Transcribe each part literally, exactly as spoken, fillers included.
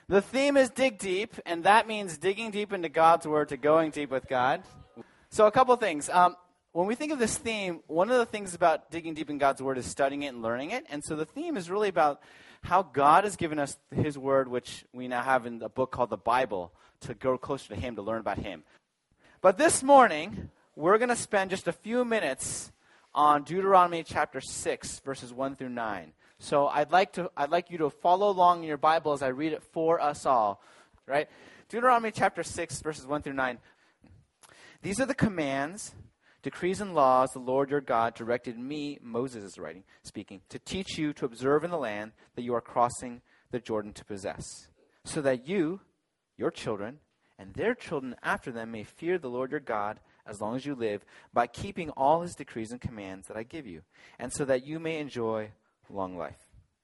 The theme is dig deep, and that means digging deep into God's word to going deep with God. So a couple things. Um, when we think of this theme, one of the things about digging deep in God's word is studying it and learning it. And so the theme is really about how God has given us his word, which we now have in a book called the Bible, to go closer to him, to learn about him. But this morning, we're going to spend just a few minutes on Deuteronomy chapter six, verses one through nine. So I'd like to I'd like you to follow along in your Bible as I read it for us all, right? Deuteronomy chapter six, verses one through nine. These are the commands, decrees, and laws the Lord your God directed me, Moses is writing, speaking, to teach you to observe in the land that you are crossing the Jordan to possess, so that you, your children, and their children after them may fear the Lord your God as long as you live, by keeping all his decrees and commands that I give you, and so that you may enjoy long life.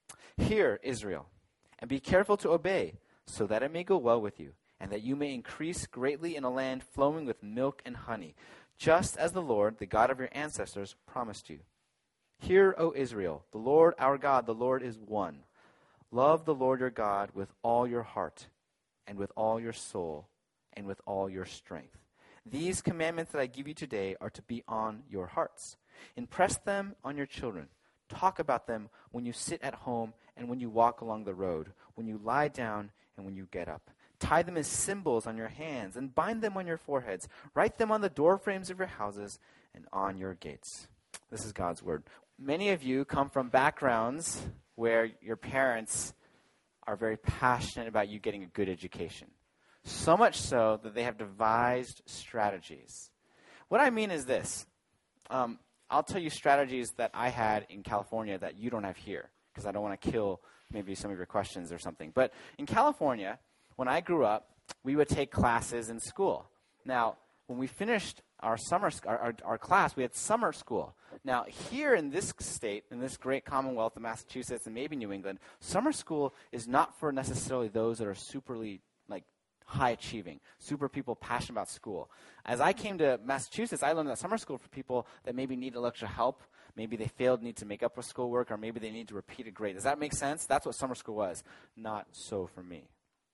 Hear, Israel, and be careful to obey, so that it may go well with you, and that you may increase greatly in a land flowing with milk and honey, just as the Lord, the God of your ancestors, promised you. Hear, O Israel, the Lord our God, the Lord is one. Love the Lord your God with all your heart, and with all your soul, and with all your strength. These commandments that I give you today are to be on your hearts. Impress them on your children. Talk about them when you sit at home and when you walk along the road, when you lie down and when you get up. Tie them as symbols on your hands and bind them on your foreheads. Write them on the doorframes of your houses and on your gates. This is God's word. Many of you come from backgrounds where your parents are very passionate about you getting a good education. So much so that they have devised strategies. What I mean is this. Um, I'll tell you strategies that I had in California that you don't have here, because I don't want to kill maybe some of your questions or something. But in California, when I grew up, we would take classes in school. Now, when we finished our summer our, our, our class, we had summer school. Now, here in this state, in this great commonwealth of Massachusetts and maybe New England, summer school is not for necessarily those that are superly, like, high achieving, super people passionate about school. As I came to Massachusetts, I learned that summer school for people that maybe need a little extra help, maybe they failed, need to make up for schoolwork, or maybe they need to repeat a grade. Does that make sense? That's what summer school was. Not so for me.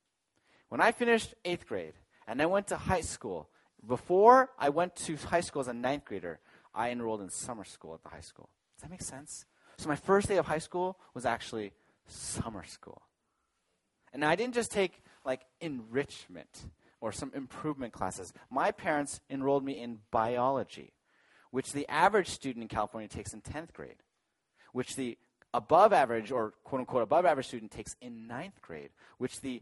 When I finished eighth grade and I went to high school, before I went to high school as a ninth grader, I enrolled in summer school at the high school. Does that make sense? So my first day of high school was actually summer school. And I didn't just take like enrichment or some improvement classes. My parents enrolled me in biology, which the average student in California takes in tenth grade, which the above average or quote-unquote above average student takes in ninth grade, which the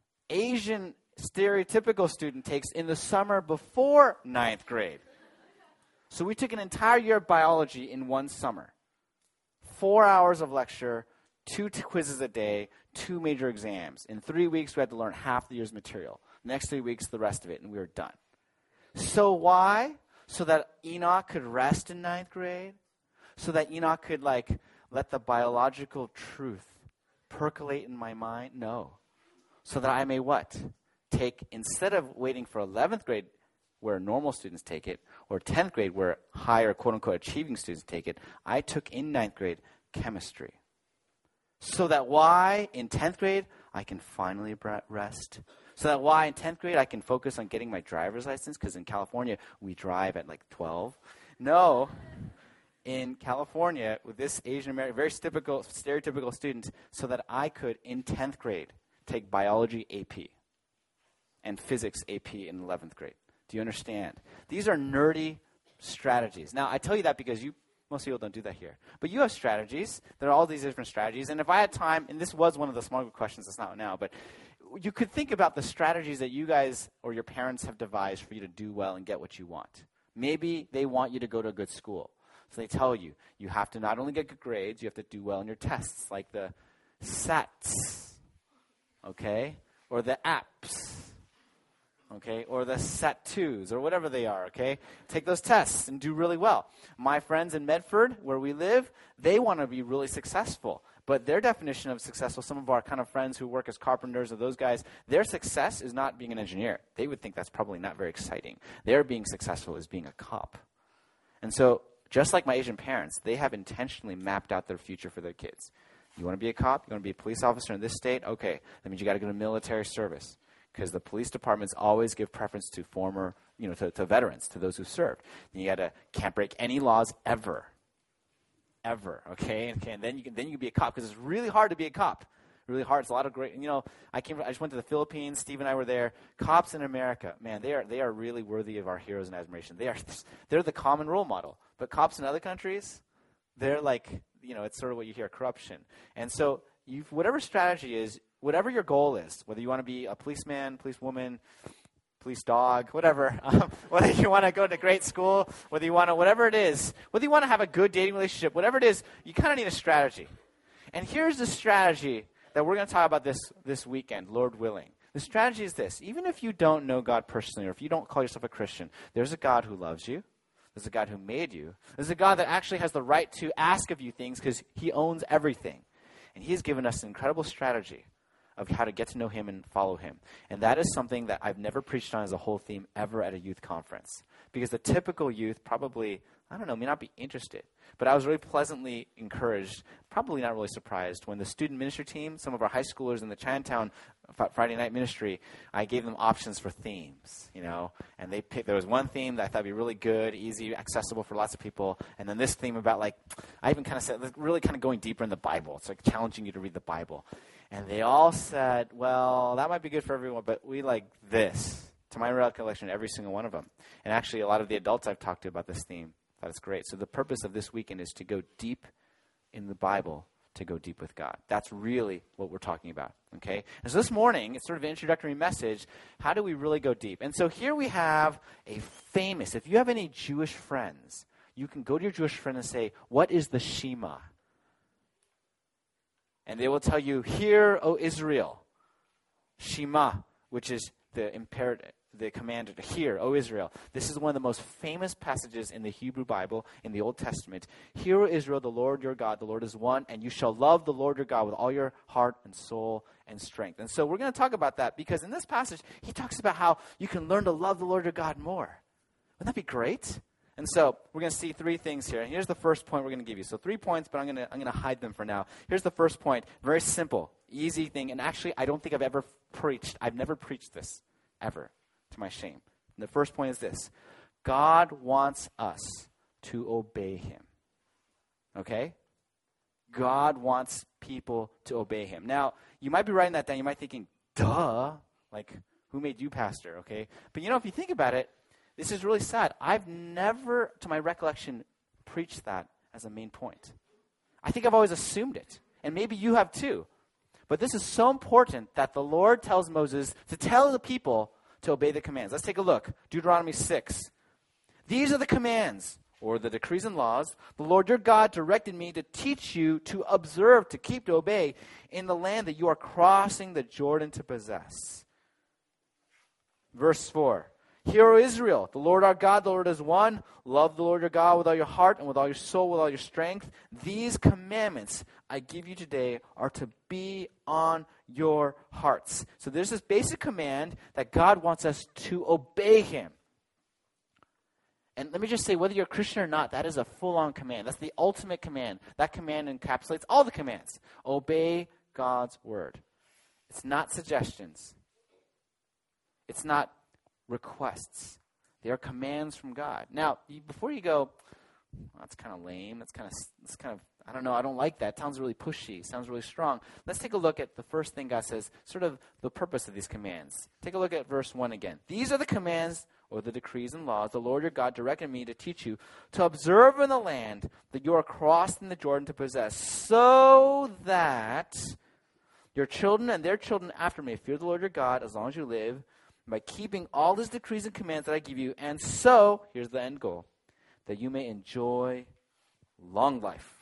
Asian stereotypical student takes in the summer before ninth grade. So we took an entire year of biology in one summer. Four hours of lecture, two t- quizzes a day, two major exams. In three weeks, we had to learn half the year's material. Next three weeks, the rest of it, and we were done. So why? So that Enoch could rest in ninth grade? So that Enoch could, like, let the biological truth percolate in my mind? No. So that I may what? Take, instead of waiting for eleventh grade, where normal students take it, or tenth grade, where higher, quote-unquote, achieving students take it, I took in ninth grade chemistry. So that why in tenth grade I can finally rest. So that why in tenth grade I can focus on getting my driver's license, because in California we drive at like twelve. No, in California with this Asian American, very typical, stereotypical student, so that I could in tenth grade take biology A P and physics A P in eleventh grade. Do you understand? These are nerdy strategies. Now I tell you that because you. Most people don't do that here. But you have strategies. There are all these different strategies. And if I had time, and this was one of the small group questions, it's not now, but you could think about the strategies that you guys or your parents have devised for you to do well and get what you want. Maybe they want you to go to a good school. So they tell you, you have to not only get good grades, you have to do well in your tests, like the SATs, okay, or the A P S. Okay, or the S A T twos, or whatever they are, okay? Take those tests and do really well. My friends in Medford, where we live, they want to be really successful. But their definition of successful, some of our kind of friends who work as carpenters or those guys, their success is not being an engineer. They would think that's probably not very exciting. Their being successful is being a cop. And so, just like my Asian parents, they have intentionally mapped out their future for their kids. You want to be a cop? You want to be a police officer in this state? Okay, that means you got to go to military service, because the police departments always give preference to former, you know, to, to veterans, to those who served. And you got to can't break any laws ever, ever. Okay, okay, and then you can then you can be a cop, because it's really hard to be a cop. Really hard. It's a lot of great. You know, I came. I just went to the Philippines. Steve and I were there. Cops in America, man, they are they are really worthy of our heroes and admiration. They are they're the common role model. But cops in other countries, they're like, you know, it's sort of what you hear, corruption. And so, you whatever strategy is, whatever your goal is, whether you want to be a policeman, policewoman, police dog, whatever, um, whether you want to go to great school, whether you want to, whatever it is, whether you want to have a good dating relationship, whatever it is, you kind of need a strategy. And here's the strategy that we're going to talk about this this weekend, Lord willing. The strategy is this. Even if you don't know God personally, or if you don't call yourself a Christian, there's a God who loves you. There's a God who made you. There's a God that actually has the right to ask of you things, because he owns everything. And he has given us an incredible strategy of how to get to know him and follow him. And that is something that I've never preached on as a whole theme ever at a youth conference. Because the typical youth probably, I don't know, may not be interested. But I was really pleasantly encouraged, probably not really surprised, when the student ministry team, some of our high schoolers in the Chinatown Friday night ministry, I gave them options for themes, you know. And they picked, there was one theme that I thought would be really good, easy, accessible for lots of people. And then this theme about, like, I even kind of said, really kind of going deeper in the Bible. It's like challenging you to read the Bible. And they all said, well, that might be good for everyone, but we like this. To my recollection, every single one of them. And actually, a lot of the adults I've talked to about this theme thought it's great. So the purpose of this weekend is to go deep in the Bible, to go deep with God. That's really what we're talking about, okay? And so this morning, it's sort of an introductory message. How do we really go deep? And so here we have a famous, if you have any Jewish friends, you can go to your Jewish friend and say, what is the Shema? And they will tell you, hear, O Israel, Shema, which is the imperative, the command to hear, O Israel. This is one of the most famous passages in the Hebrew Bible, in the Old Testament. Hear, O Israel, the Lord your God, the Lord is one, and you shall love the Lord your God with all your heart and soul and strength. And so we're going to talk about that, because in this passage, he talks about how you can learn to love the Lord your God more. Wouldn't that be great? And so we're going to see three things here. And here's the first point we're going to give you. So three points, but I'm going to I'm going to hide them for now. Here's the first point. Very simple, easy thing. And actually, I don't think I've ever preached. I've never preached this, ever, to my shame. And the first point is this. God wants us to obey him. Okay? God wants people to obey him. Now, you might be writing that down. You might be thinking, duh. Like, who made you pastor? Okay? But you know, if you think about it, this is really sad. I've never, to my recollection, preached that as a main point. I think I've always assumed it. And maybe you have too. But this is so important that the Lord tells Moses to tell the people to obey the commands. Let's take a look. Deuteronomy six. These are the commands, or the decrees and laws, the Lord your God directed me to teach you to observe, to keep, to obey in the land that you are crossing the Jordan to possess. Verse four. Hear, O Israel, the Lord our God, the Lord is one. Love the Lord your God with all your heart and with all your soul, with all your strength. These commandments I give you today are to be on your hearts. So there's this basic command that God wants us to obey him. And let me just say, whether you're a Christian or not, that is a full-on command. That's the ultimate command. That command encapsulates all the commands. Obey God's word. It's not suggestions. It's not requests. They are commands from God. Now, you, before you go, well, that's kind of lame. That's kind of, that's kind of, I don't know. I don't like that. It sounds really pushy. It sounds really strong. Let's take a look at the first thing God says, sort of the purpose of these commands. Take a look at verse one again. These are the commands or the decrees and laws the Lord your God directed me to teach you to observe in the land that you are crossing the Jordan to possess, so that your children and their children after may fear the Lord your God as long as you live, by keeping all his decrees and commands that I give you, and so, here's the end goal, that you may enjoy long life.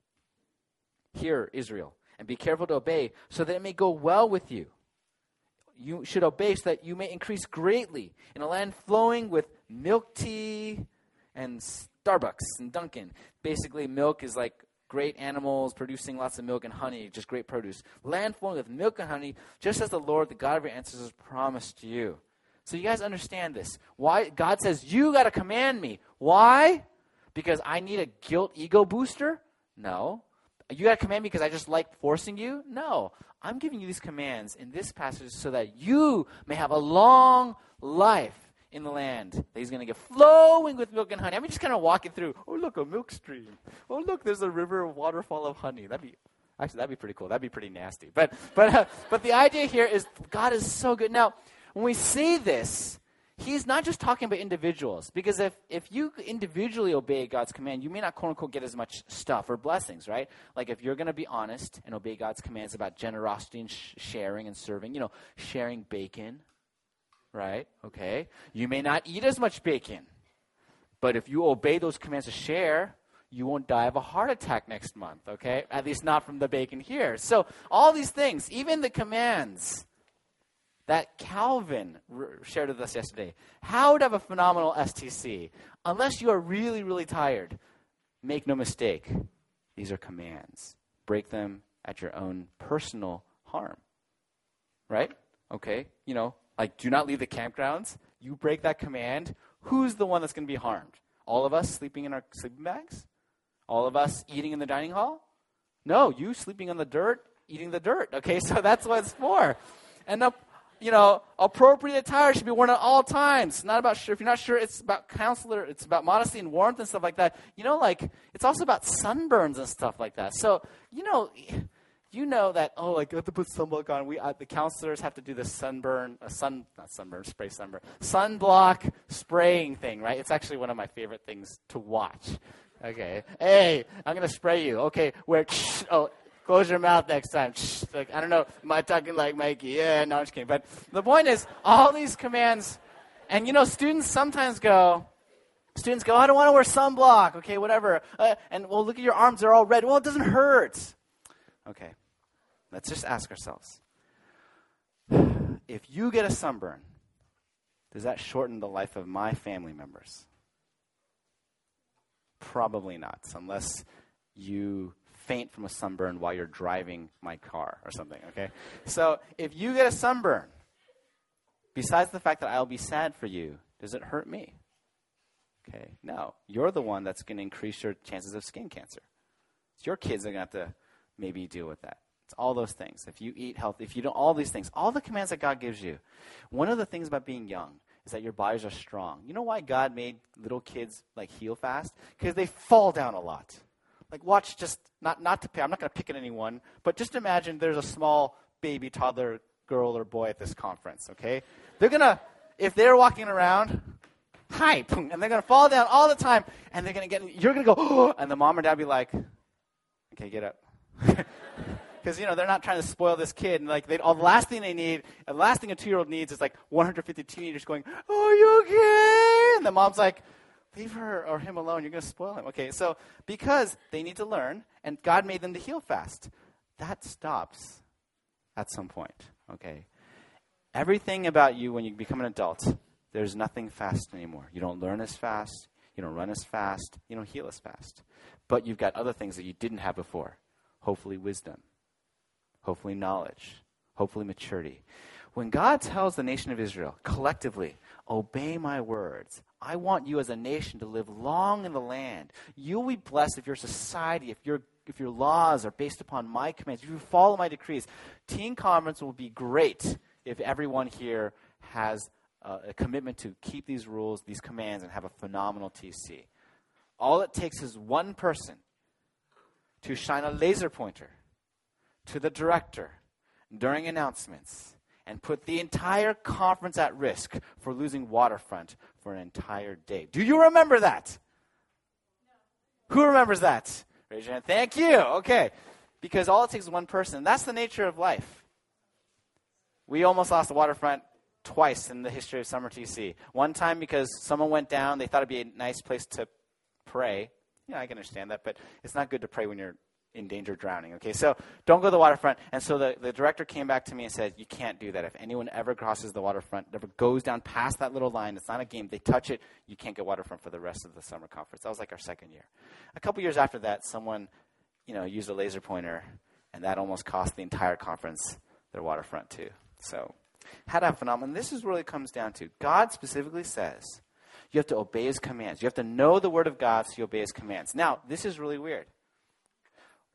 Hear, Israel, and be careful to obey, so that it may go well with you. You should obey so that you may increase greatly in a land flowing with milk tea and Starbucks and Dunkin'. Basically, milk is like great animals producing lots of milk and honey, just great produce. Land flowing with milk and honey, just as the Lord, the God of your ancestors, promised you. So you guys understand this. Why? God says, you got to command me. Why? Because I need a guilt ego booster? No. You got to command me because I just like forcing you? No. I'm giving you these commands in this passage so that you may have a long life in the land that he's going to get flowing with milk and honey. I mean, just kind of walking through. Oh, look, a milk stream. Oh, look, there's a river, a waterfall of honey. That'd be, actually, that'd be pretty cool. That'd be pretty nasty. But, but, uh, but the idea here is God is so good. Now, when we say this, he's not just talking about individuals, because if, if you individually obey God's command, you may not, quote unquote, get as much stuff or blessings, right? Like if you're going to be honest and obey God's commands about generosity and sh- sharing and serving, you know, sharing bacon, right? Okay. You may not eat as much bacon, but if you obey those commands to share, you won't die of a heart attack next month, okay? At least not from the bacon here. So all these things, even the commands that Calvin r- shared with us yesterday, how to have a phenomenal S T C. Unless you are really, really tired, make no mistake, these are commands. Break them at your own personal harm, right? Okay, you know, like do not leave the campgrounds. You break that command, who's the one that's going to be harmed? All of us sleeping in our sleeping bags? All of us eating in the dining hall? No, you sleeping on the dirt, eating the dirt, okay? So that's what it's for. And up. You know, appropriate attire should be worn at all times. Not about sure. If you're not sure, it's about counselor. It's about modesty and warmth and stuff like that. You know, like it's also about sunburns and stuff like that. So you know, you know that. Oh, like I have to put sunblock on. We uh, the counselors have to do the sunburn, uh, sun not sunburn, spray sunburn, sunblock spraying thing, right? It's actually one of my favorite things to watch. Okay, hey, I'm gonna spray you. Okay, where? Oh. Close your mouth next time. Shh. Like, I don't know, am I talking like Mikey? Yeah, no, I'm just kidding. But the point is, all these commands, and you know, students sometimes go, students go, I don't want to wear sunblock. Okay, whatever. Uh, and well, look at your arms, they're all red. Well, it doesn't hurt. Okay, let's just ask ourselves. If you get a sunburn, does that shorten the life of my family members? Probably not, unless you faint from a sunburn while you're driving my car or something, okay? So if you get a sunburn, besides the fact that I'll be sad for you, does it hurt me? Okay, no. You're the one that's going to increase your chances of skin cancer. It's your kids that are going to have to maybe deal with that. It's all those things. If you eat healthy, if you don't, all these things, all the commands that God gives you. One of the things about being young is that your bodies are strong. You know why God made little kids like heal fast? Because they fall down a lot. Like watch just, not, not to pick, I'm not going to pick at anyone, but just imagine there's a small baby, toddler, girl or boy at this conference, okay? They're going to, if they're walking around, hi, and they're going to fall down all the time, and they're going to get, you're going to go, oh, and the mom or dad be like, okay, get up. Because, you know, they're not trying to spoil this kid. And, like, they, all, the last thing they need, the last thing a two-year-old needs is, like, one hundred fifty teenagers going, oh, are you okay? And the mom's like, leave her or him alone. You're going to spoil him. Okay, so because they need to learn, and God made them to heal fast, that stops at some point, okay? Everything about you when you become an adult, there's nothing fast anymore. You don't learn as fast. You don't run as fast. You don't heal as fast. But you've got other things that you didn't have before. Hopefully wisdom. Hopefully knowledge. Hopefully maturity. When God tells the nation of Israel, collectively, obey my words, I want you as a nation to live long in the land. You'll be blessed if your society, if your if your laws are based upon my commands, if you follow my decrees. Teen Conference will be great if everyone here has uh, a commitment to keep these rules, these commands, and have a phenomenal T C. All it takes is one person to shine a laser pointer to the director during announcements and put the entire conference at risk for losing waterfront for an entire day. Do you remember that? No. Who remembers that? Raise your hand. Thank you. Okay. Because all it takes is one person. That's the nature of life. We almost lost the waterfront twice in the history of Summer T C. One time because someone went down. They thought it'd be a nice place to pray. Yeah, I can understand that, but it's not good to pray when you're in danger of drowning. Okay, so don't go to the waterfront. And so the, the director came back to me and said, you can't do that. If anyone ever crosses the waterfront, ever goes down past that little line, it's not a game. They touch it, you can't get waterfront for the rest of the summer conference. That was like our second year. A couple years after that, someone, you know, used a laser pointer, and that almost cost the entire conference their waterfront too. So how to have phenomenon. This is really comes down to God specifically says you have to obey his commands. You have to know the word of God so you obey his commands. Now, this is really weird.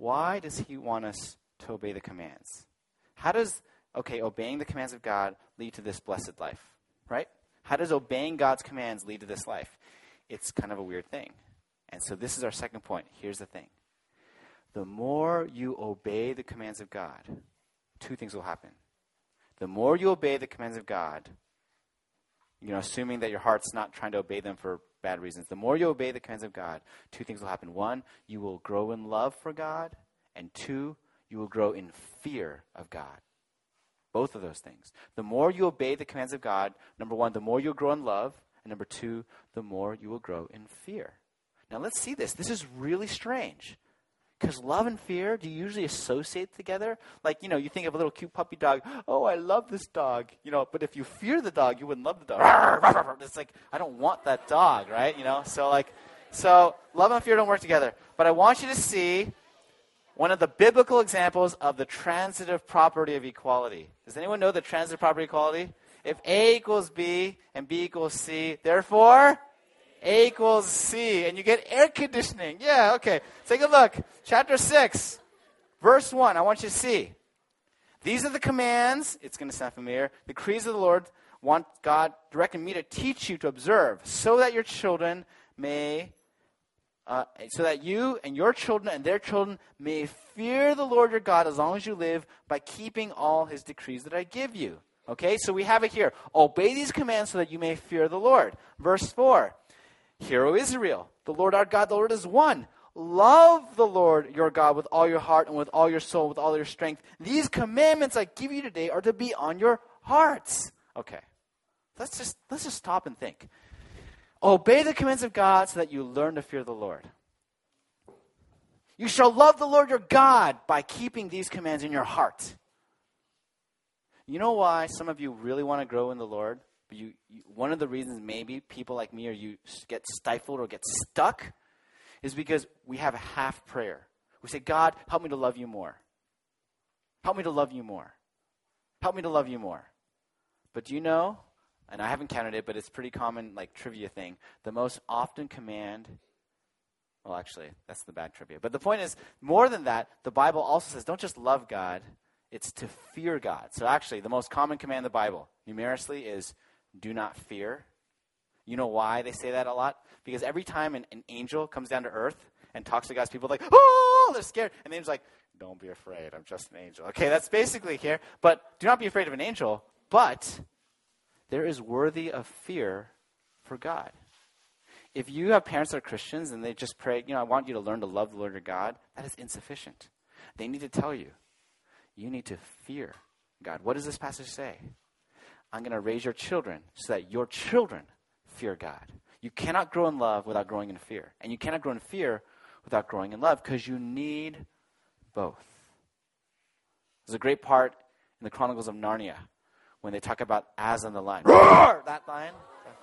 why does he want us to obey the commands? How does, okay, obeying the commands of God lead to this blessed life, right? How does obeying God's commands lead to this life? It's kind of a weird thing. And so this is our second point. Here's the thing. The more you obey the commands of God, two things will happen. The more you obey the commands of God, you know, assuming that your heart's not trying to obey them for bad reasons, the more you obey the commands of God, two things will happen. One, you will grow in love for God. And two, you will grow in fear of God. Both of those things. The more you obey the commands of God, number one, the more you'll grow in love. And number two, the more you will grow in fear. Now let's see this. This is really strange. Because love and fear, do you usually associate together? Like, you know, you think of a little cute puppy dog. Oh, I love this dog. You know, but if you fear the dog, you wouldn't love the dog. It's like, I don't want that dog, right? You know, so like, so love and fear don't work together. But I want you to see one of the biblical examples of the transitive property of equality. Does anyone know the transitive property of equality? If A equals B and B equals C, therefore A equals C, and you get air conditioning. Yeah, okay. Take a look. Chapter six, verse one. I want you to see. These are the commands. It's going to sound familiar. The decrees of the Lord want God directing me to teach you to observe, so that your children may, uh, so that you and your children and their children may fear the Lord your God as long as you live by keeping all his decrees that I give you. Okay, so we have it here. Obey these commands so that you may fear the Lord. Verse four. Hear, O Israel, the Lord our God, the Lord is one. Love the Lord your God with all your heart and with all your soul, with all your strength. These commandments I give you today are to be on your hearts. Okay, let's just let's just stop and think. Obey the commands of God so that you learn to fear the Lord. You shall love the Lord your God by keeping these commands in your heart. You know why some of you really want to grow in the Lord? But you, you, one of the reasons maybe people like me or you get stifled or get stuck is because we have a half prayer. We say, God, help me to love you more. Help me to love you more. Help me to love you more. But do you know, and I haven't counted it, but it's pretty common, like trivia thing, the most often command, well, actually, that's the bad trivia. But the point is, more than that, the Bible also says, don't just love God, it's to fear God. So actually, the most common command in the Bible, numerically, is do not fear. You know why they say that a lot? Because every time an, an angel comes down to earth and talks to God's people, like, oh, they're scared. And the angel's like, don't be afraid. I'm just an angel. Okay, that's basically here. But do not be afraid of an angel. But there is worthy of fear for God. If you have parents that are Christians and they just pray, you know, I want you to learn to love the Lord your God, that is insufficient. They need to tell you, you need to fear God. What does this passage say? I'm going to raise your children so that your children fear God. You cannot grow in love without growing in fear. And you cannot grow in fear without growing in love because you need both. There's a great part in the Chronicles of Narnia when they talk about Aslan the lion. Roar! That lion.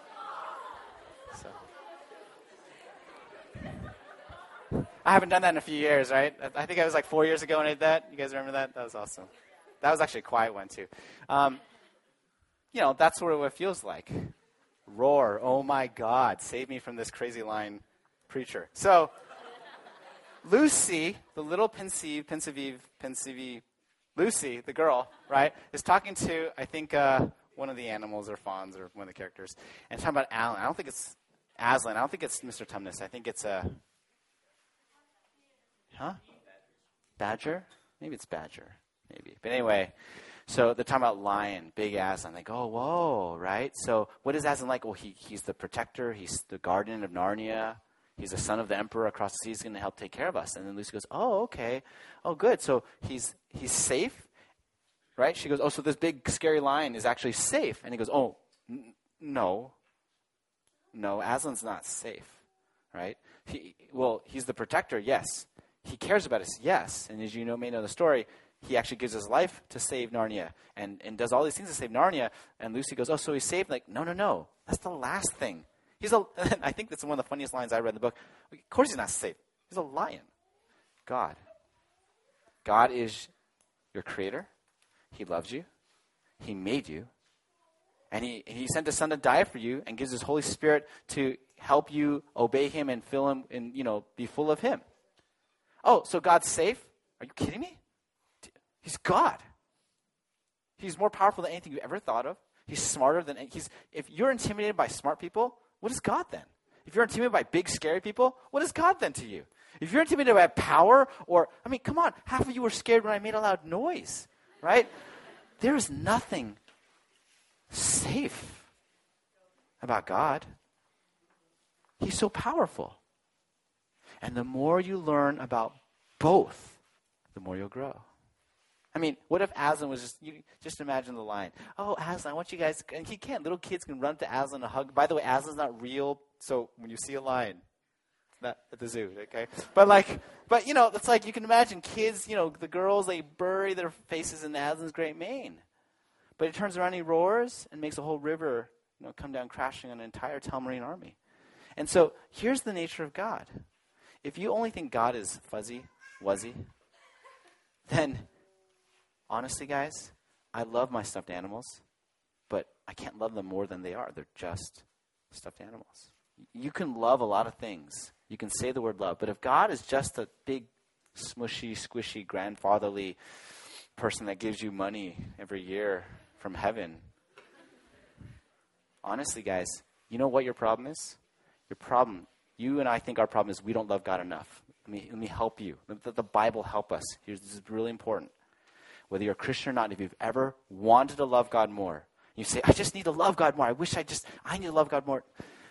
So. I haven't done that in a few years, right? I think I was like four years ago when I did that. You guys remember that? That was awesome. That was actually a quiet one, too. Um, you know, that's what it feels like. Roar, oh my God, save me from this crazy lion preacher. So, Lucy, the little pensive, pensive, pensive, Lucy, the girl, right, is talking to, I think, uh, one of the animals or fawns or one of the characters, and talking about Alan. I don't think it's Aslan. I don't think it's Mister Tumnus. I think it's a, uh, huh? Badger? Maybe it's Badger. Maybe. But anyway, so they're talking about lion, big Aslan. They go, oh, whoa, right? So what is Aslan like? Well, he, he's the protector. He's the guardian of Narnia. He's the son of the emperor across the sea. He's going to help take care of us. And then Lucy goes, oh, okay. Oh, good. So he's he's safe, right? She goes, oh, so this big scary lion is actually safe. And he goes, oh, n- no. No, Aslan's not safe, right? He, well, he's the protector, yes. He cares about us, yes. And as you know, may know the story, he actually gives his life to save Narnia and, and does all these things to save Narnia. And Lucy goes, oh, so he's saved? Like, no, no, no. That's the last thing. He's a, I think that's one of the funniest lines I read in the book. Of course he's not safe. He's a lion. God. God is your creator. He loves you. He made you. And he, he sent his son to die for you and gives his Holy Spirit to help you obey him and fill him and, you know, be full of him. Oh, so God's safe? Are you kidding me? He's God. He's more powerful than anything you ever thought of. He's smarter than he's. If you're intimidated by smart people, what is God then? If you're intimidated by big, scary people, what is God then to you? If you're intimidated by power, or I mean, come on, half of you were scared when I made a loud noise, right? There is nothing safe about God. He's so powerful. And the more you learn about both, the more you'll grow. I mean, what if Aslan was just, you just imagine the line, oh, Aslan, I want you guys, and he can't, little kids can run to Aslan and hug. By the way, Aslan's not real, so when you see a lion, it's not at the zoo, okay? But like, but you know, it's like you can imagine kids, you know, the girls, they bury their faces in Aslan's great mane. But he turns around, he roars, and makes a whole river, you know, come down crashing on an entire Telmarine army. And so here's the nature of God. If you only think God is fuzzy, wuzzy, then honestly, guys, I love my stuffed animals, but I can't love them more than they are. They're just stuffed animals. You can love a lot of things. You can say the word love, but if God is just a big, smushy, squishy, grandfatherly person that gives you money every year from heaven, honestly, guys, you know what your problem is? Your problem, you and I think our problem is we don't love God enough. Let me, let me help you. Let the Bible help us. Here's, this is really important. Whether you're a Christian or not, if you've ever wanted to love God more, you say, I just need to love God more. I wish I just, I need to love God more.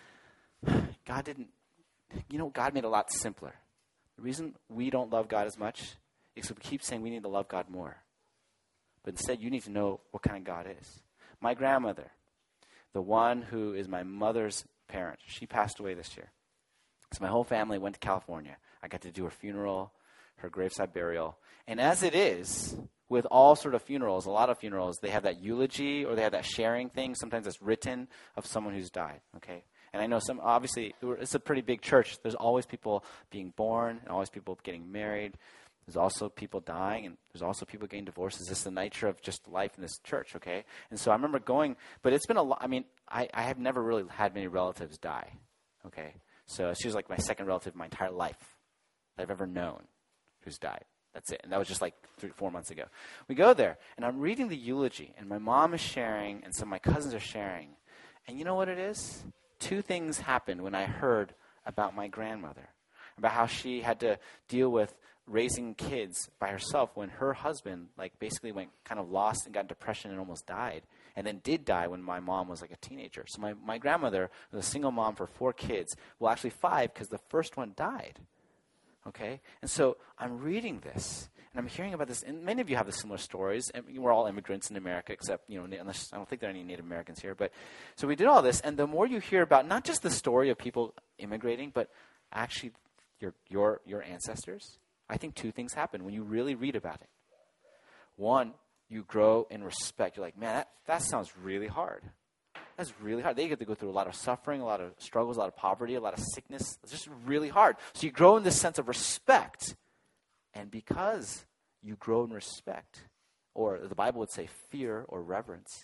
God didn't, you know, God made it a lot simpler. The reason we don't love God as much is because we keep saying we need to love God more. But instead, you need to know what kind of God is. My grandmother, the one who is my mother's parent, she passed away this year. So my whole family went to California. I got to do her funeral, her graveside burial. And as it is, with all sort of funerals, a lot of funerals, they have that eulogy or they have that sharing thing. Sometimes it's written of someone who's died, okay? And I know some, obviously, it's a pretty big church. There's always people being born and always people getting married. There's also people dying and there's also people getting divorced. It's just the nature of just life in this church, okay? And so I remember going, but it's been a lot, I mean, I, I have never really had many relatives die, okay? So she was like my second relative my entire life that I've ever known who's died. That's it. And that was just like three, four months ago. We go there, and I'm reading the eulogy, and my mom is sharing, and some of my cousins are sharing. And you know what it is? Two things happened when I heard about my grandmother, about how she had to deal with raising kids by herself when her husband, like, basically went kind of lost and got depression and almost died, and then did die when my mom was like a teenager. So my, my grandmother was a single mom for four kids. Well, actually five, because the first one died. Okay? And so I'm reading this, and I'm hearing about this, and many of you have the similar stories, and we're all immigrants in America, except, you know, unless, I don't think there are any Native Americans here, but, so we did all this, and the more you hear about not just the story of people immigrating, but actually your your your ancestors, I think two things happen when you really read about it. One, you grow in respect. You're like, man, that, that sounds really hard. That's really hard. They get to go through a lot of suffering, a lot of struggles, a lot of poverty, a lot of sickness. It's just really hard. So you grow in this sense of respect. And because you grow in respect, or the Bible would say fear or reverence,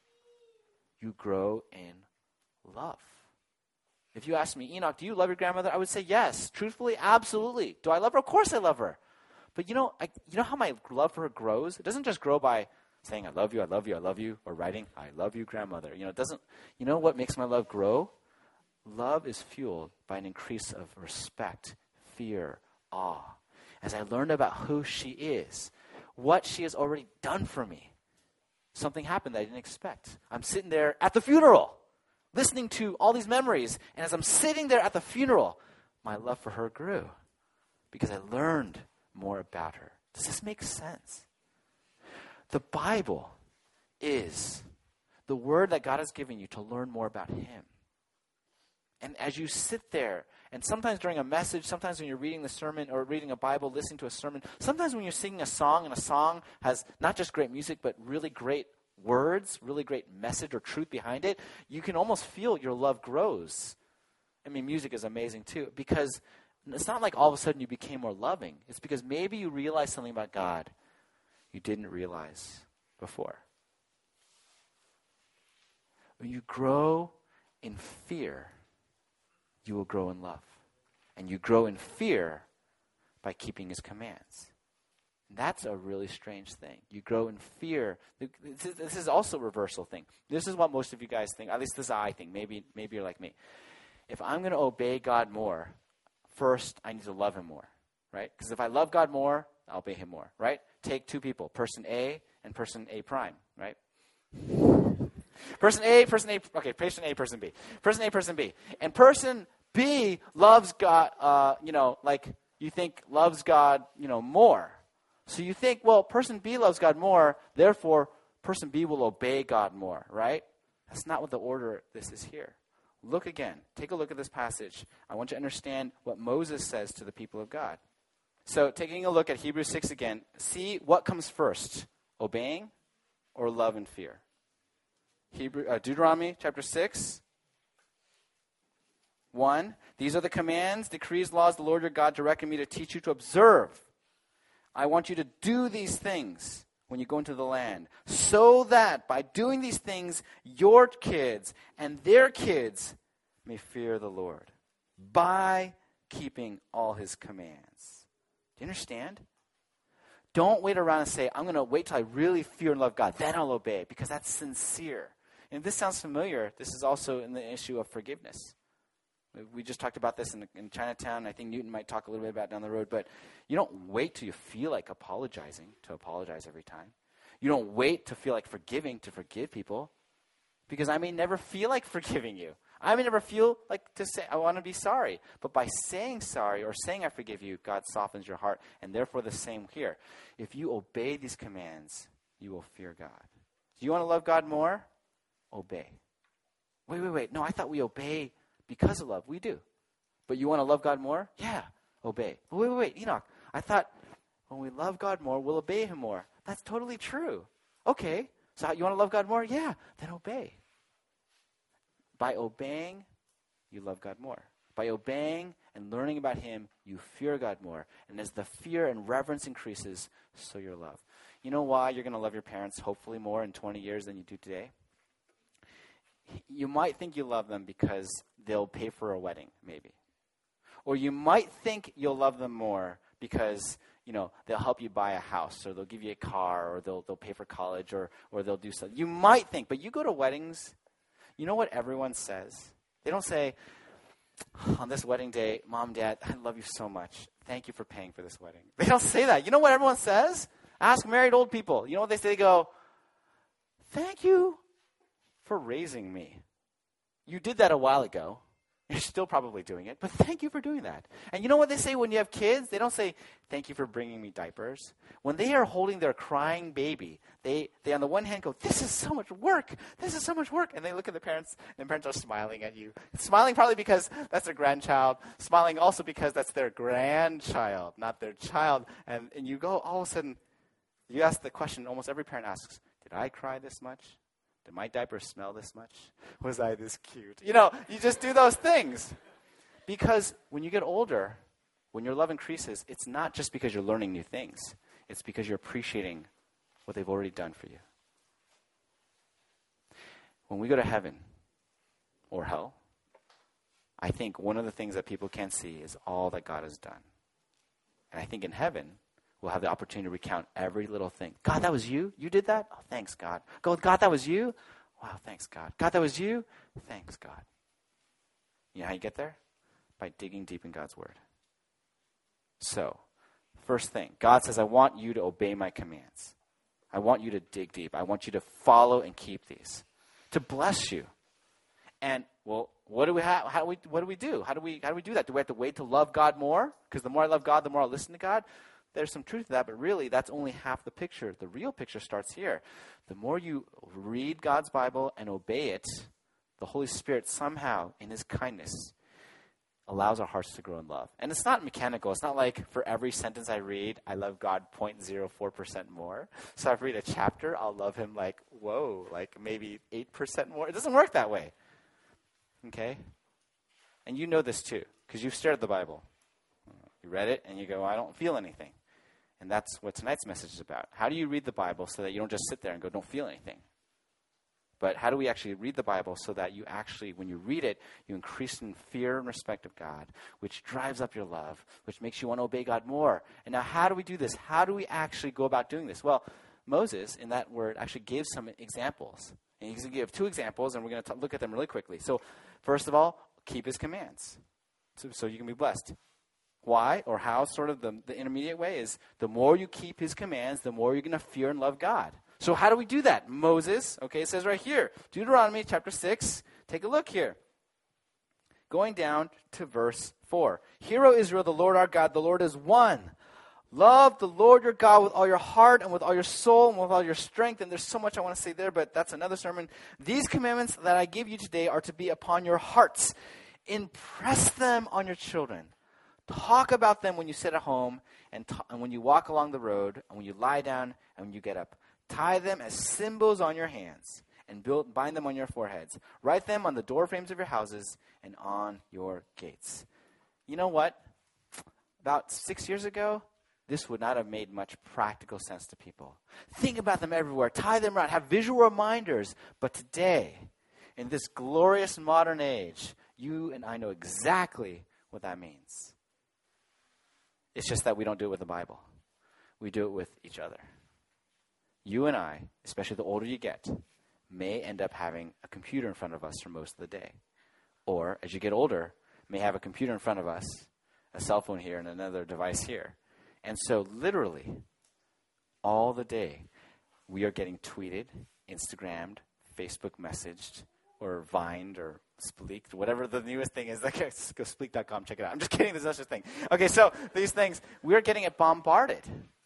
you grow in love. If you ask me, Enoch, do you love your grandmother? I would say yes. Truthfully, absolutely. Do I love her? Of course I love her. But you know, I, you know how my love for her grows? It doesn't just grow by saying, I love you, I love you, I love you, or writing, I love you, grandmother. You know, it doesn't, you know what makes my love grow? Love is fueled by an increase of respect, fear, awe. As I learned about who she is, what she has already done for me, something happened that I didn't expect. I'm sitting there at the funeral, listening to all these memories, and as I'm sitting there at the funeral, my love for her grew because I learned more about her. Does this make sense? The Bible is the word that God has given you to learn more about him. And as you sit there, and sometimes during a message, sometimes when you're reading the sermon or reading a Bible, listening to a sermon, sometimes when you're singing a song and a song has not just great music, but really great words, really great message or truth behind it, you can almost feel your love grows. I mean, music is amazing too, because it's not like all of a sudden you became more loving. It's because maybe you realize something about God you didn't realize before. When you grow in fear, you will grow in love. And you grow in fear by keeping his commands. That's a really strange thing. You grow in fear. This is, this is also a reversal thing. This is what most of you guys think. At least this is I think. Maybe, maybe you're like me. If I'm going to obey God more, first I need to love him more, right? Because if I love God more, I'll obey him more, right? Take two people, person A and person A prime, right? Person A, person A, okay, person A, person B. Person A, person B. And person B loves God, uh, you know, like you think loves God, you know, more. So you think, well, person B loves God more, therefore person B will obey God more, right? That's not what the order this is here. Look again. Take a look at this passage. I want you to understand what Moses says to the people of God. So taking a look at Hebrews six again, see what comes first, obeying or love and fear. Hebrew, uh, Deuteronomy chapter six, one. These are the commands, decrees, laws the Lord your God directed me to teach you to observe. I want you to do these things when you go into the land, so that by doing these things, your kids and their kids may fear the Lord by keeping all his commands. Do you understand? Don't wait around and say, I'm going to wait till I really fear and love God, then I'll obey, because that's sincere. And if this sounds familiar, this is also in the issue of forgiveness. We just talked about this in, in Chinatown. I think Newton might talk a little bit about it down the road. But you don't wait till you feel like apologizing to apologize every time. You don't wait to feel like forgiving to forgive people. Because I may never feel like forgiving you. I may never feel like to say, I want to be sorry. But by saying sorry or saying I forgive you, God softens your heart. And therefore the same here. If you obey these commands, you will fear God. Do you want to love God more? Obey. Wait, wait, wait. No, I thought we obey because of love. We do. But you want to love God more? Yeah. Obey. But wait, wait, wait. Enoch, I thought when we love God more, we'll obey him more. That's totally true. Okay. So you want to love God more? Yeah. Then obey. By obeying, you love God more. By obeying and learning about him, you fear God more. And as the fear and reverence increases, so your love. You know why you're going to love your parents hopefully more in twenty years than you do today? You might think you love them because they'll pay for a wedding, maybe. Or you might think you'll love them more because, you know, they'll help you buy a house, or they'll give you a car, or they'll they'll pay for college, or or they'll do something. You might think, but you go to weddings, you know what everyone says? They don't say, on this wedding day, Mom, Dad, I love you so much. Thank you for paying for this wedding. They don't say that. You know what everyone says? Ask married old people. You know what they say? They go, thank you for raising me. You did that a while ago. You're still probably doing it, but thank you for doing that. And you know what they say when you have kids? They don't say, thank you for bringing me diapers. When they are holding their crying baby, they, they on the one hand go, this is so much work. This is so much work. And they look at the parents, and the parents are smiling at you. Smiling probably because that's their grandchild. Smiling also because that's their grandchild, not their child. And, and you go, all of a sudden, you ask the question almost every parent asks, did I cry this much? Did my diaper smell this much? Was I this cute? You know, you just do those things. Because when you get older, when your love increases, it's not just because you're learning new things. It's because you're appreciating what they've already done for you. When we go to heaven or hell, I think one of the things that people can't see is all that God has done. And I think in heaven, we'll have the opportunity to recount every little thing. God, that was you? You did that? Oh, thanks, God. Go, God, that was you? Wow, thanks, God. God, that was you? Thanks, God. You know how you get there? By digging deep in God's word. So, first thing, God says, I want you to obey my commands. I want you to dig deep. I want you to follow and keep these. To bless you. And, well, what do we have? How do we, what do we do? How do we, how do we do that? Do we have to wait to love God more? Because the more I love God, the more I'll listen to God. There's some truth to that, but really that's only half the picture. The real picture starts here. The more you read God's Bible and obey it, the Holy Spirit somehow, in his kindness, allows our hearts to grow in love. And it's not mechanical. It's not like for every sentence I read, I love God zero point zero four percent more. So if I read a chapter, I'll love him like, whoa, like maybe eight percent more. It doesn't work that way. Okay? And you know this too, because you've stared at the Bible. You read it, and you go, I don't feel anything. And that's what tonight's message is about. How do you read the Bible so that you don't just sit there and go, don't feel anything? But how do we actually read the Bible so that you actually, when you read it, you increase in fear and respect of God, which drives up your love, which makes you want to obey God more. And now how do we do this? How do we actually go about doing this? Well, Moses, in that word, actually gives some examples. And he's going to give two examples, and we're going to look at them really quickly. So first of all, keep his commands so, so you can be blessed. Why or how, sort of the, the intermediate way is the more you keep his commands, the more you're going to fear and love God. So how do we do that? Moses, okay, it says right here, Deuteronomy chapter six. Take a look here. Going down to verse four. Hear, O Israel, the Lord our God, the Lord is one. Love the Lord your God with all your heart and with all your soul and with all your strength. And there's so much I want to say there, but that's another sermon. These commandments that I give you today are to be upon your hearts. Impress them on your children. Talk about them when you sit at home and, t- and when you walk along the road and when you lie down and when you get up. Tie them as symbols on your hands and build, bind them on your foreheads. Write them on the doorframes of your houses and on your gates. You know what? About six years ago, this would not have made much practical sense to people. Think about them everywhere. Tie them around. Have visual reminders. But today, in this glorious modern age, you and I know exactly what that means. It's just that we don't do it with the Bible. We do it with each other. You and I, especially the older you get, may end up having a computer in front of us for most of the day. Or, as you get older, may have a computer in front of us, a cell phone here, and another device here. And so, literally, all the day, we are getting tweeted, Instagrammed, Facebook messaged, or Vined, or Spleeked, whatever the newest thing is. Like, go spleek dot com, check it out. I'm just kidding, there's no such thing. Okay, so these things, we're getting it bombarded.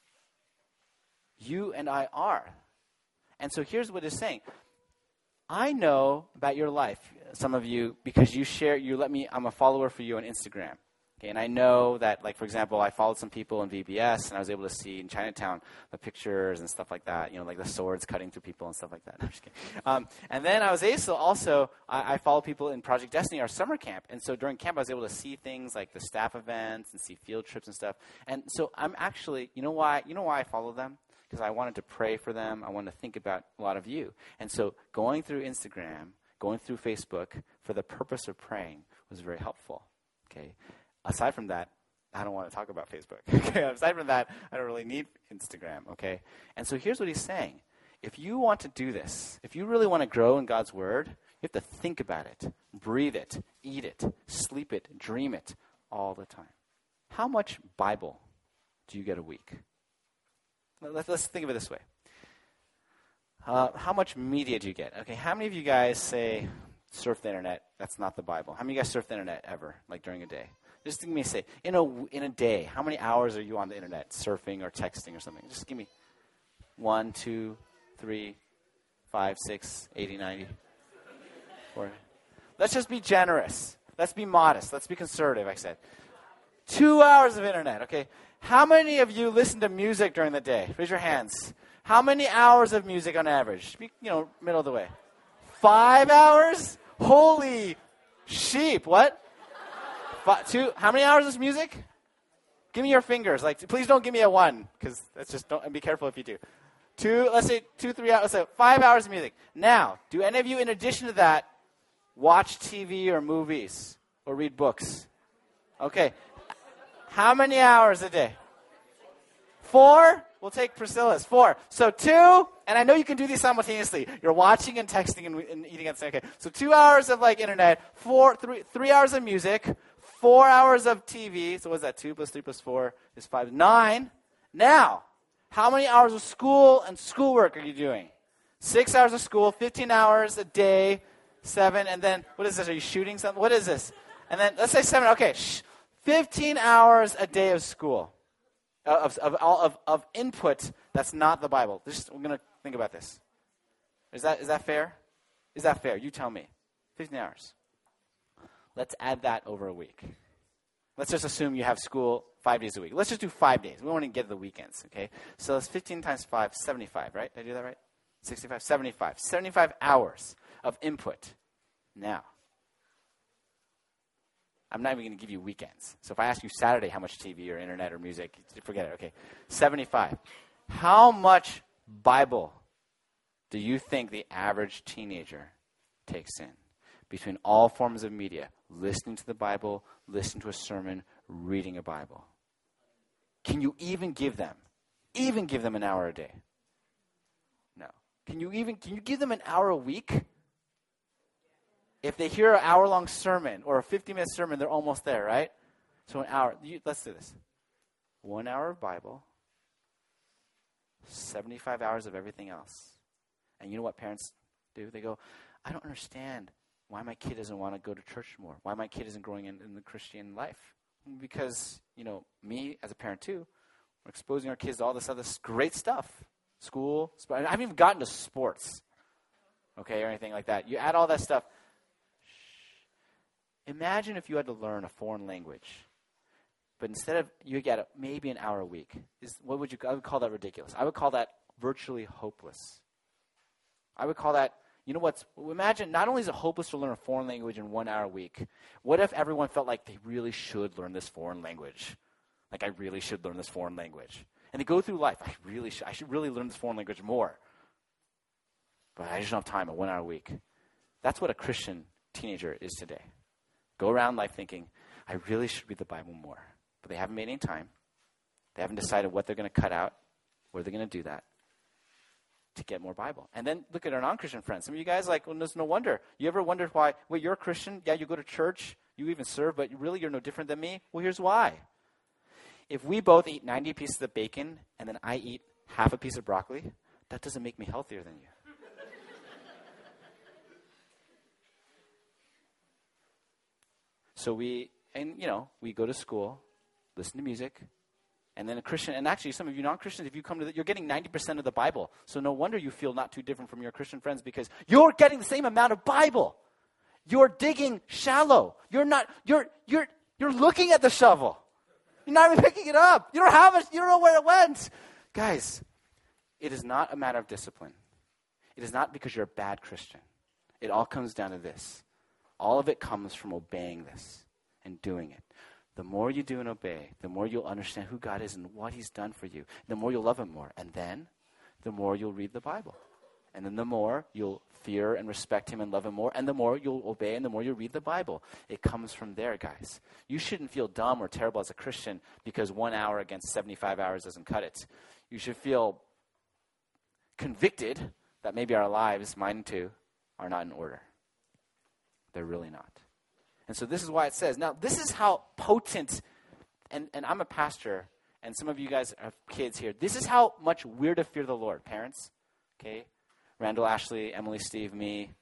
You and I are. And so here's what it's saying. I know about your life, some of you, because you share, you let me, I'm a follower for you on Instagram. Okay, and I know that, like, for example, I followed some people in V B S, and I was able to see in Chinatown the pictures and stuff like that, you know, like the swords cutting through people and stuff like that. I'm just kidding. Um, and then I was able also, I, I follow people in Project Destiny, our summer camp. And so during camp, I was able to see things like the staff events and see field trips and stuff. And so I'm actually, you know why, you know why I follow them? Because I wanted to pray for them. I wanted to think about a lot of you. And so going through Instagram, going through Facebook for the purpose of praying was very helpful. Okay. Aside from that, I don't want to talk about Facebook. Okay. Aside from that, I don't really need Instagram. Okay. And so here's what he's saying. If you want to do this, if you really want to grow in God's word, you have to think about it, breathe it, eat it, sleep it, dream it all the time. How much Bible do you get a week? Let's, let's think of it this way. Uh, how much media do you get? Okay, how many of you guys say, surf the internet? That's not the Bible. How many of you guys surf the internet ever, like during a day? Just give me a say. In a, in a day, how many hours are you on the internet, surfing or texting or something? Just give me one, two, three, five, six, eighty, ninety. Four. Let's just be generous. Let's be modest. Let's be conservative, I said. Two hours of internet, okay? How many of you listen to music during the day? Raise your hands. How many hours of music on average? Be, you know, middle of the way. Five hours? Holy sheep. What? Five, two? How many hours is music? Give me your fingers. Like, please don't give me a one, because that's just, don't, and be careful if you do. Two, let's say two, three hours, let's say five hours of music. Now, do any of you, in addition to that, watch T V or movies or read books? Okay. How many hours a day? Four? We'll take Priscilla's. Four. So two, and I know you can do these simultaneously. You're watching and texting and, and eating at the same time. Okay. So two hours of like internet, four, three, three hours of music, four hours of T V. So what's that? Two plus three plus four is five. Nine. Now, how many hours of school and schoolwork are you doing? Six hours of school, fifteen hours a day, seven, and then what is this? Are you shooting something? What is this? And then let's say seven. Okay. Shh. fifteen hours a day of school, of, of, of, of input that's not the Bible. Just, we're going to think about this. Is that, is that fair? Is that fair? You tell me. fifteen hours. Let's add that over a week. Let's just assume you have school five days a week. Let's just do five days. We don't want to get the weekends, okay? So it's fifteen times five, seventy-five, right? Did I do that right? sixty-five, seventy-five. seventy-five hours of input. Now, I'm not even going to give you weekends. So if I ask you Saturday how much T V or internet or music, forget it. Okay, seventy-five. How much Bible do you think the average teenager takes in between all forms of media, listening to the Bible, listening to a sermon, reading a Bible? Can you even give them, even give them an hour a day? No. Can you even, can you give them an hour a week? If they hear an hour-long sermon or a fifty-minute sermon, they're almost there, right? So an hour. You, let's do this. One hour of Bible, seventy-five hours of everything else. And you know what parents do? They go, I don't understand why my kid doesn't want to go to church more, why my kid isn't growing in, in the Christian life. Because, you know, me as a parent too, we're exposing our kids to all this other great stuff. School, sport. I haven't even gotten to sports, okay, or anything like that. You add all that stuff. Imagine if you had to learn a foreign language, but instead of, you get maybe an hour a week. Is what would you, I would call that ridiculous. I would call that virtually hopeless. I would call that, you know what's, imagine, not only is it hopeless to learn a foreign language in one hour a week, what if everyone felt like they really should learn this foreign language? Like, I really should learn this foreign language. And they go through life, I really should, I should really learn this foreign language more. But I just don't have time, a one hour a week. That's what a Christian teenager is today. Go around life thinking, I really should read the Bible more. But they haven't made any time. They haven't decided what they're going to cut out, where they're going to do that to get more Bible. And then look at our non-Christian friends. Some of you guys, like, well, there's no wonder. You ever wondered why, wait, you're a Christian? Yeah, you go to church. You even serve, but really you're no different than me? Well, here's why. If we both eat ninety pieces of bacon and then I eat half a piece of broccoli, that doesn't make me healthier than you. So we, and you know, we go to school, listen to music, and then a Christian, and actually some of you non-Christians, if you come to the, you're getting ninety percent of the Bible. So no wonder you feel not too different from your Christian friends because you're getting the same amount of Bible. You're digging shallow. You're not, you're, you're, you're looking at the shovel. You're not even picking it up. You don't have it. You don't know where it went. Guys, it is not a matter of discipline. It is not because you're a bad Christian. It all comes down to this. All of it comes from obeying this and doing it. The more you do and obey, the more you'll understand who God is and what he's done for you. The more you'll love him more. And then, the more you'll read the Bible. And then the more you'll fear and respect him and love him more. And the more you'll obey and the more you'll read the Bible. It comes from there, guys. You shouldn't feel dumb or terrible as a Christian because one hour against seventy-five hours doesn't cut it. You should feel convicted that maybe our lives, mine too, are not in order. They're really not. And so this is why it says, now this is how potent, and, and I'm a pastor, and some of you guys have kids here. This is how much we're to fear the Lord. Parents, okay? Randall, Ashley, Emily, Steve, me.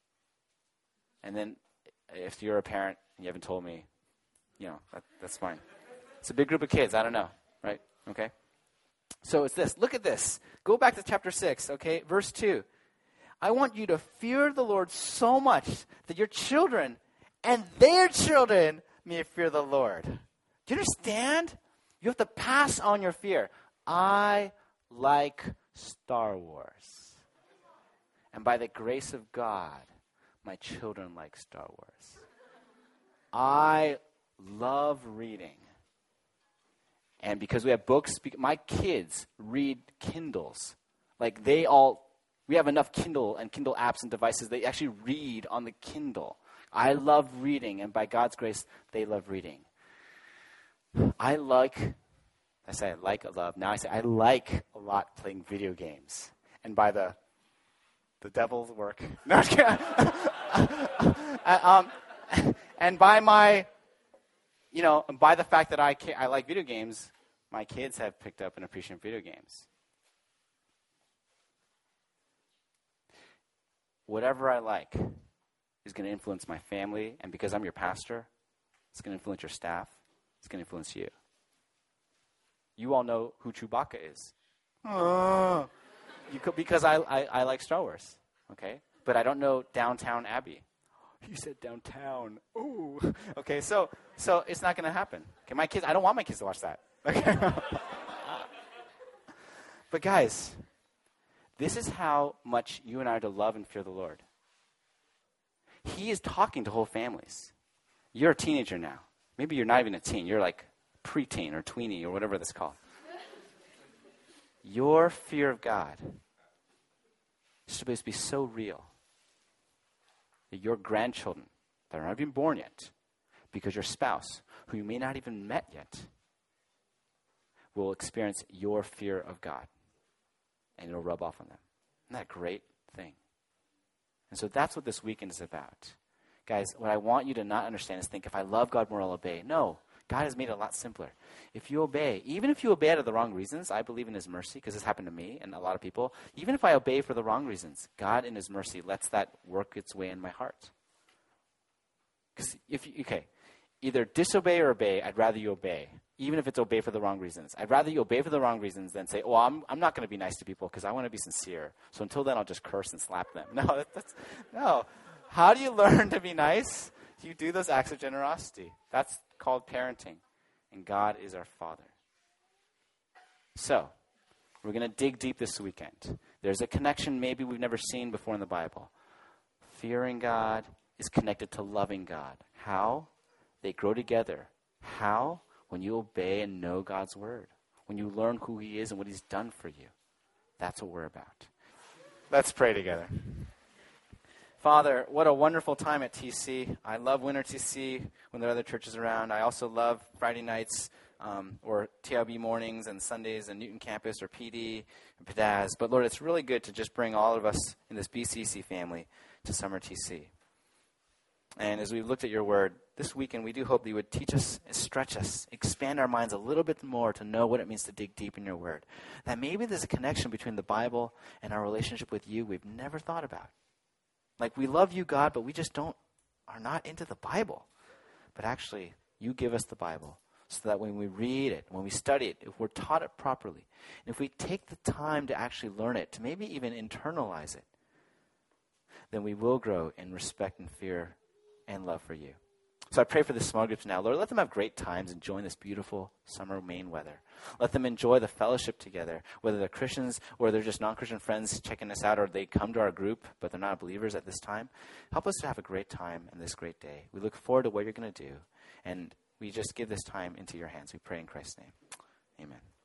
And then if you're a parent and you haven't told me, you know, that, that's fine. It's a big group of kids. I don't know, right? Okay? So it's this. Look at this. Go back to chapter six, okay? Verse two. I want you to fear the Lord so much that your children and their children may fear the Lord. Do you understand? You have to pass on your fear. I like Star Wars. And by the grace of God, my children like Star Wars. I love reading. And because we have books, my kids read Kindles. Like they all... We have enough Kindle and Kindle apps and devices. They actually read on the Kindle. I love reading, and by God's grace, they love reading. I like, I say I like a love. Now I say I like a lot playing video games. And by the the devil's work. No, I'm kidding. um, and by my, you know, by the fact that I can, I like video games, my kids have picked up and appreciate video games. Whatever I like is going to influence my family, and because I'm your pastor, it's going to influence your staff. It's going to influence you. You all know who Chewbacca is. Oh. You could, because I, I, I like Star Wars, okay? But I don't know Downtown Abbey. You said downtown. Ooh. Okay, so so it's not going to happen. Okay, my kids, I don't want my kids to watch that. Okay. But guys, this is how much you and I are to love and fear the Lord. He is talking to whole families. You're a teenager now. Maybe you're not even a teen. You're like preteen or tweenie or whatever that's called. Your fear of God is supposed to be so real that your grandchildren that are not even born yet, because your spouse, who you may not even met yet, will experience your fear of God. And it'll rub off on them. Isn't that a great thing? And so that's what this weekend is about. Guys, what I want you to not understand is think, if I love God more, I'll obey. No, God has made it a lot simpler. If you obey, even if you obey out of the wrong reasons, I believe in his mercy, because this happened to me and a lot of people. Even if I obey for the wrong reasons, God in his mercy lets that work its way in my heart. Because if you, okay, either disobey or obey, I'd rather you obey, even if it's obey for the wrong reasons. I'd rather you obey for the wrong reasons than say, oh, I'm, I'm not going to be nice to people because I want to be sincere. So until then, I'll just curse and slap them. No, that, that's, no. How do you learn to be nice? You do those acts of generosity. That's called parenting. And God is our Father. So, we're going to dig deep this weekend. There's a connection maybe we've never seen before in the Bible. Fearing God is connected to loving God. How? They grow together. How? When you obey and know God's word. When you learn who he is and what he's done for you. That's what we're about. Let's pray together. Father, what a wonderful time at T C. I love Winter T C when there are other churches around. I also love Friday nights um, or T L B mornings and Sundays in Newton campus or P D and P D A S. But Lord, it's really good to just bring all of us in this B C C family to Summer T C. And as we looked at your word, this weekend we do hope that you would teach us, stretch us, expand our minds a little bit more to know what it means to dig deep in your word. That maybe there's a connection between the Bible and our relationship with you we've never thought about. Like, we love you, God, but we just don't, are not into the Bible. But actually, you give us the Bible so that when we read it, when we study it, if we're taught it properly, and if we take the time to actually learn it, to maybe even internalize it, then we will grow in respect and fear and love for you. So I pray for the small groups now. Lord, let them have great times enjoying this beautiful summer Maine weather. Let them enjoy the fellowship together, whether they're Christians or they're just non-Christian friends checking us out, or they come to our group, but they're not believers at this time. Help us to have a great time in this great day. We look forward to what you're going to do, and we just give this time into your hands. We pray in Christ's name. Amen.